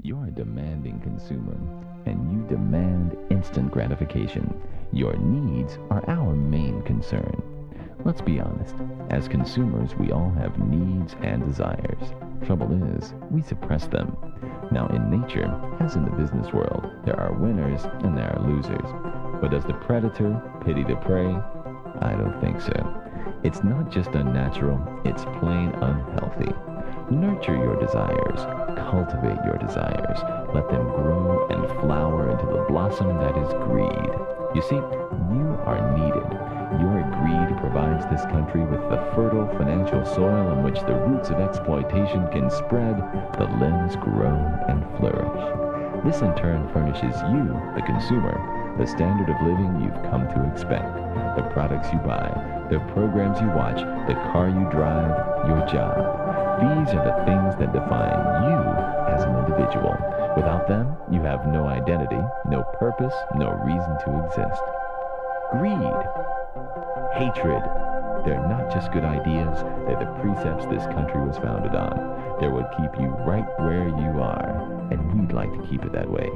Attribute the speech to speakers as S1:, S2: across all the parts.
S1: You're a demanding consumer, and you demand instant gratification. Your needs are our main concern. Let's be honest, as consumers, we all have needs and desires. Trouble is, we suppress them. Now, in nature, as in the business world, there are winners and there are losers. But does the predator pity the prey? I don't think so. It's not just unnatural, it's plain unhealthy. Nurture your desires, cultivate your desires, let them grow and flower into the blossom that is greed. You see, you are needed. Your greed provides this country with the fertile financial soil on which the roots of exploitation can spread, the limbs grow and flourish. This in turn furnishes you, the consumer, the standard of living you've come to expect, the products you buy, the programs you watch, the car you drive, your job. These are the things that define you as an individual. Without them, you have no identity, no purpose, no reason to exist. Greed, hatred, they're not just good ideas, they're the precepts this country was founded on. They're what keep you right where you are, and we'd like to keep it that way.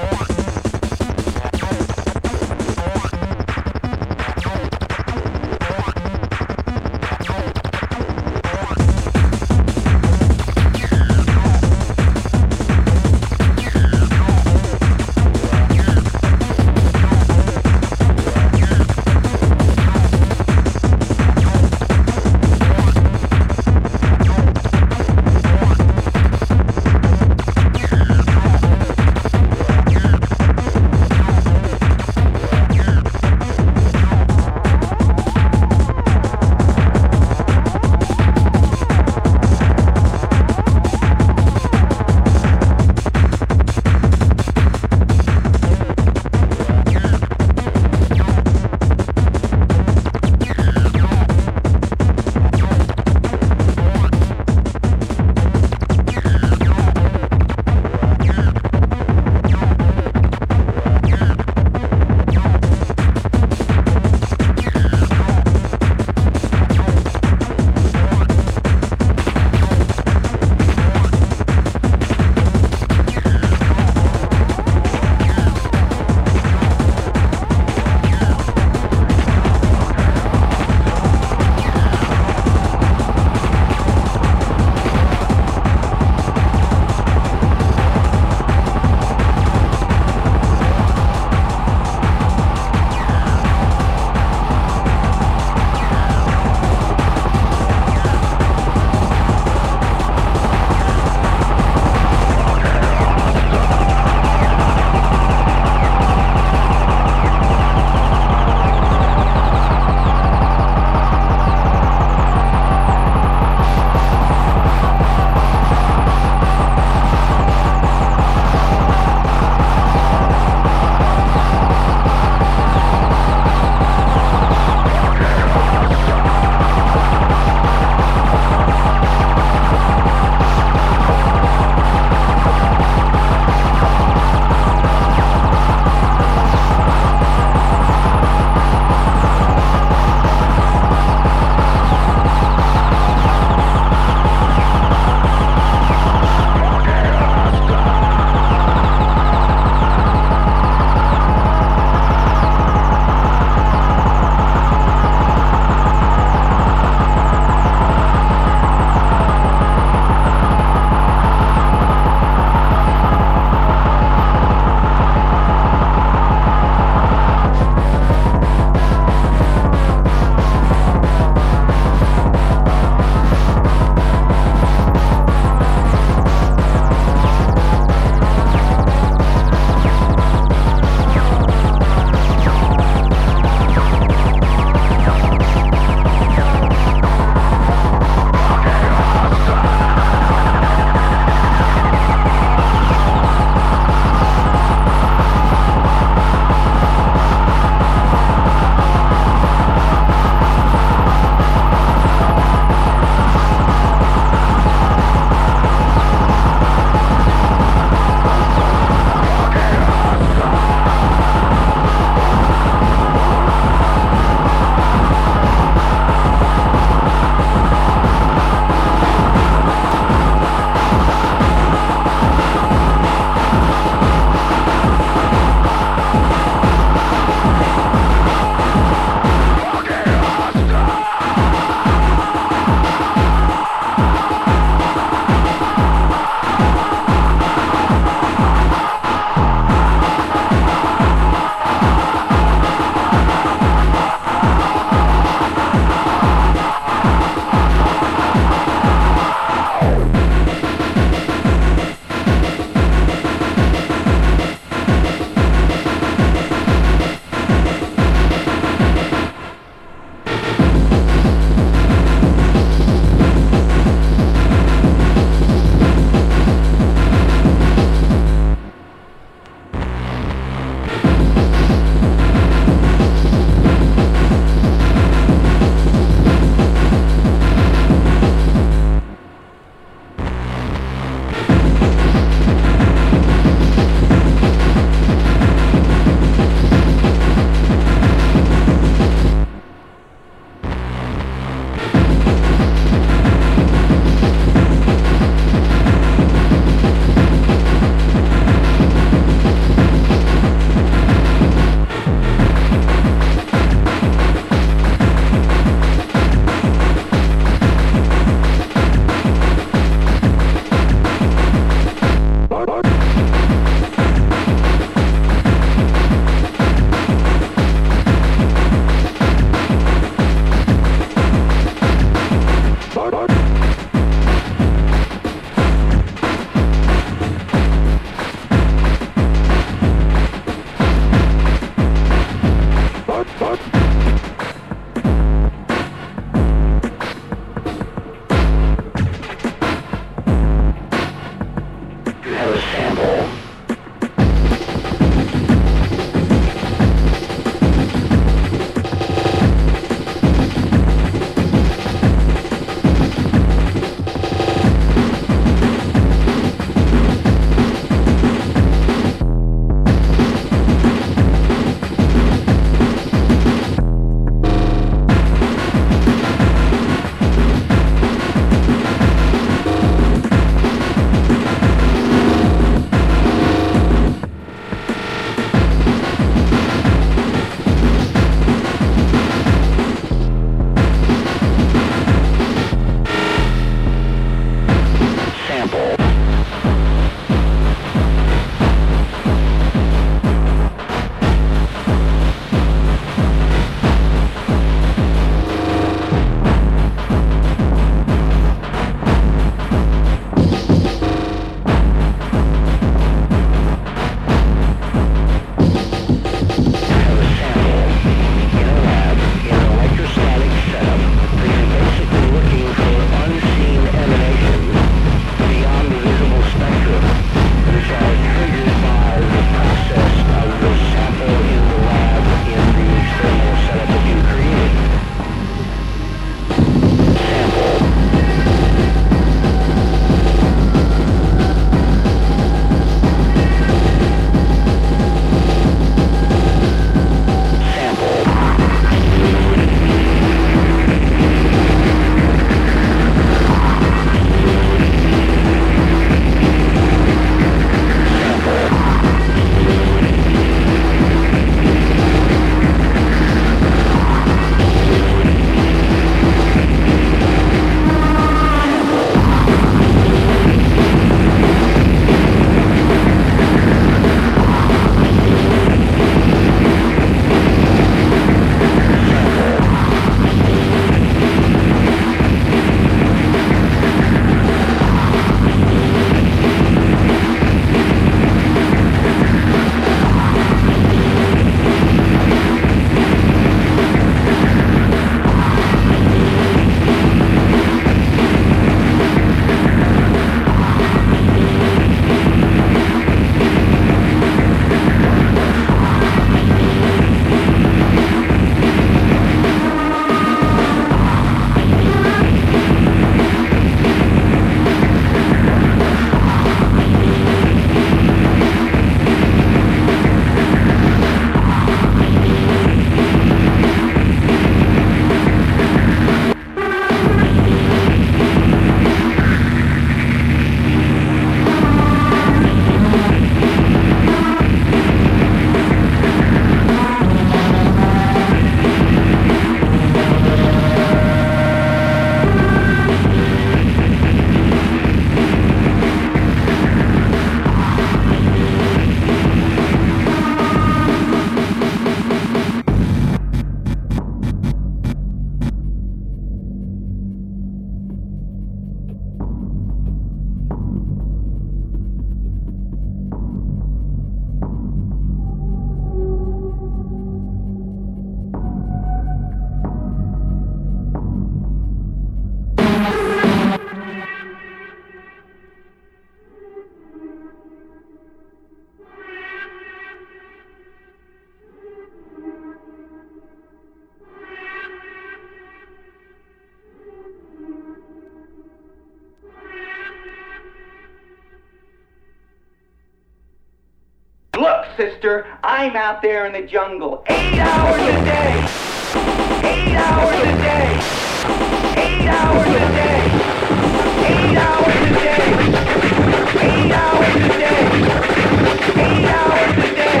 S2: sister, I'm out there in the jungle 8 hours a day. 8 hours a day. 8 hours a day. 8 hours a day. 8 hours a day. 8 hours a day.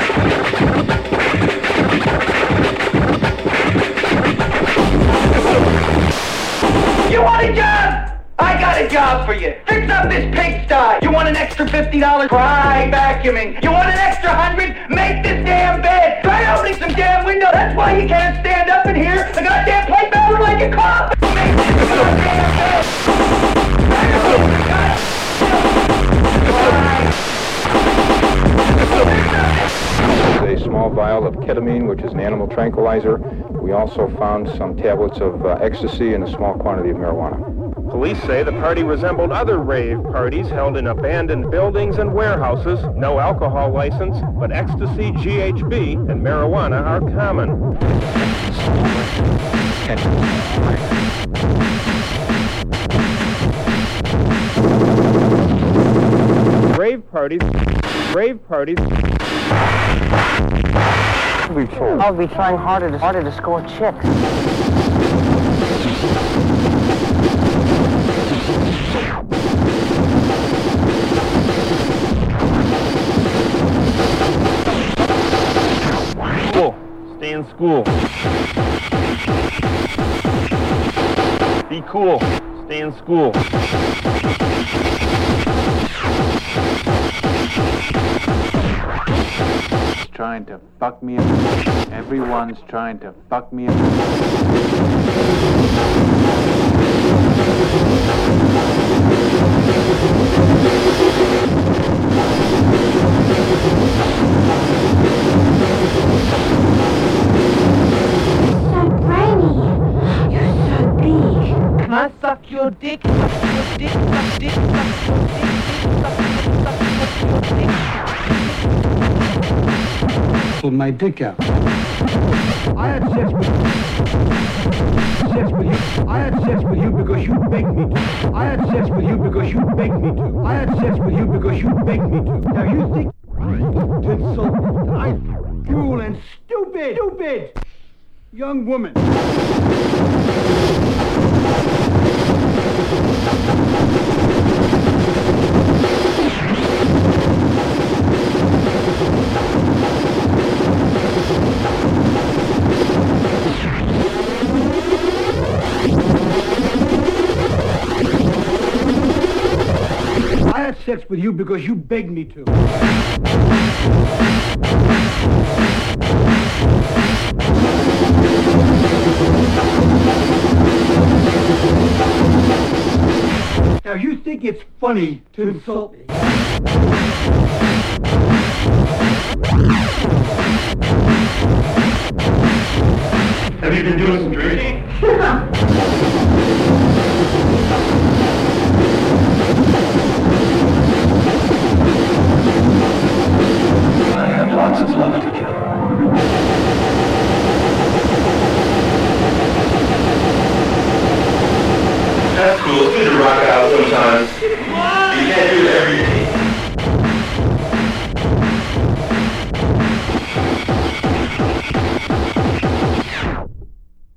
S2: You want a job? I got a job for you. Fix up this pigsty. You want an extra $50? Try vacuuming. You want an extra $100? Make this damn bed. Try opening some damn window. That's why you can't stand up in here. The goddamn plate bowler like a cop. Make this goddamn bed.
S3: A small vial of ketamine, which is an animal tranquilizer. We also found some tablets of ecstasy and a small quantity of marijuana.
S4: Police say the party resembled other rave parties held in abandoned buildings and warehouses. No alcohol license, but ecstasy, GHB, and marijuana are common. Rave parties.
S5: I'll be trying harder to score chicks.
S4: Cool. Stay in school. Be cool. Stay in school.
S6: Trying to fuck me up. Everyone's trying to fuck me up.
S7: So brainy. You're so big.
S2: Can I suck your dick? Suck your dick, suck dick, suck your dick, suck your dick.
S8: Pulled my dick out. I had sex with you. I had sex with you because you begged me to. I had sex with you because you begged me to. I had sex with you because you begged me to. Now you think to insult that I'm cruel and stupid young woman. I had sex with you because you begged me to. Now you think it's funny to insult me?
S9: Have you been doing some drinking?